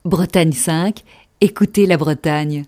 Bretagne 5, écoutez la Bretagne.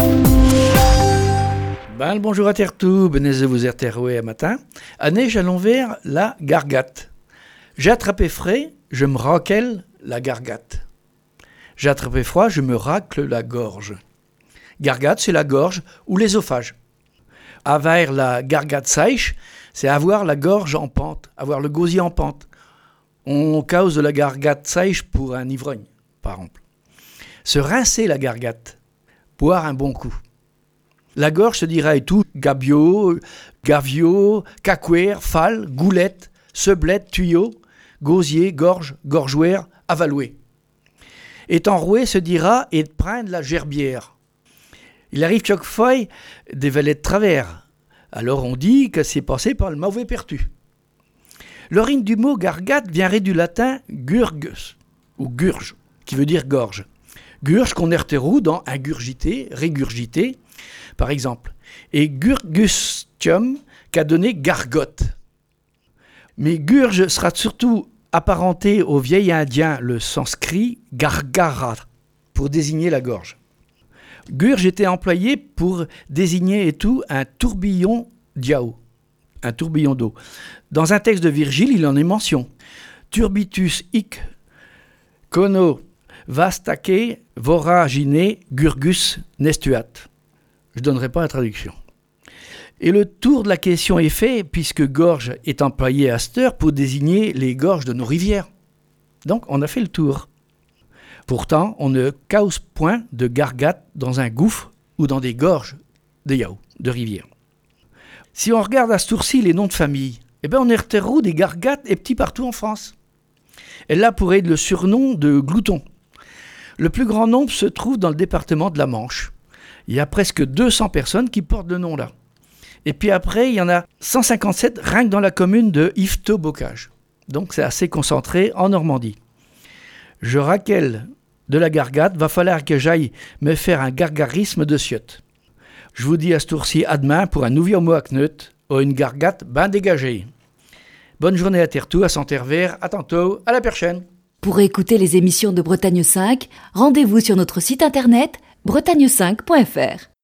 Le bonjour à Tertou, benez vous erteroué à matin. À neige à l'envers, la gargate. J'ai attrapé frais, je me raquelle la gargate. J'ai attrapé froid, je me racle la gorge. Gargate, c'est la gorge ou l'ésophage. Avoir la gargate sèche, c'est avoir la gorge en pente, avoir le gosier en pente. On cause de la gargate sèche pour un ivrogne, par exemple. Se rincer la gargate, boire un bon coup. La gorge se dira et tout, gabio, gavio, cacouère, fal, goulette, seblette, tuyau, gosier, gorge, gorgouère, avaloué. Étant roué se dira et de prendre la gerbière. Il arrive chaque fois des valets de travers. Alors on dit que c'est passé par le mauvais pertu. L'origine du mot gargate vient du latin gurgus, ou gurge, qui veut dire gorge. Gurge qu'on erterou dans ingurgité, régurgité, par exemple. Et gurgustium qu'a donné gargote. Mais gurge sera surtout apparenté au vieil indien, le sanskrit gargara, pour désigner la gorge. Gurge était employé pour désigner et tout un tourbillon d'yao, un tourbillon d'eau. Dans un texte de Virgile, il en est mention. Turbitus hic cono vastake voragine gurgus nestuat. Je ne donnerai pas la traduction. Et le tour de la question est fait puisque gorge est employé à cette heure pour désigner les gorges de nos rivières. Donc on a fait le tour. Pourtant, on ne cause point de gargate dans un gouffre ou dans des gorges de yao, de rivières. Si on regarde à ce tour-ci les noms de famille, on est retrouvé des gargates et petits partout en France. Et là pourrait être le surnom de glouton. Le plus grand nombre se trouve dans le département de la Manche. Il y a presque 200 personnes qui portent le nom là. Et puis après, il y en a 157 rien que dans la commune de Yvetot-Bocage. Donc c'est assez concentré en Normandie. Je raquelle de la gargate, va falloir que j'aille me faire un gargarisme de ciotte. Je vous dis à ce tour-ci à demain pour un nouveau mot à Knut ou une gargate bien dégagée. Bonne journée à Tertou, à Santervers, à tantôt, à la prochaine. Pour écouter les émissions de Bretagne 5, rendez-vous sur notre site internet bretagne5.fr.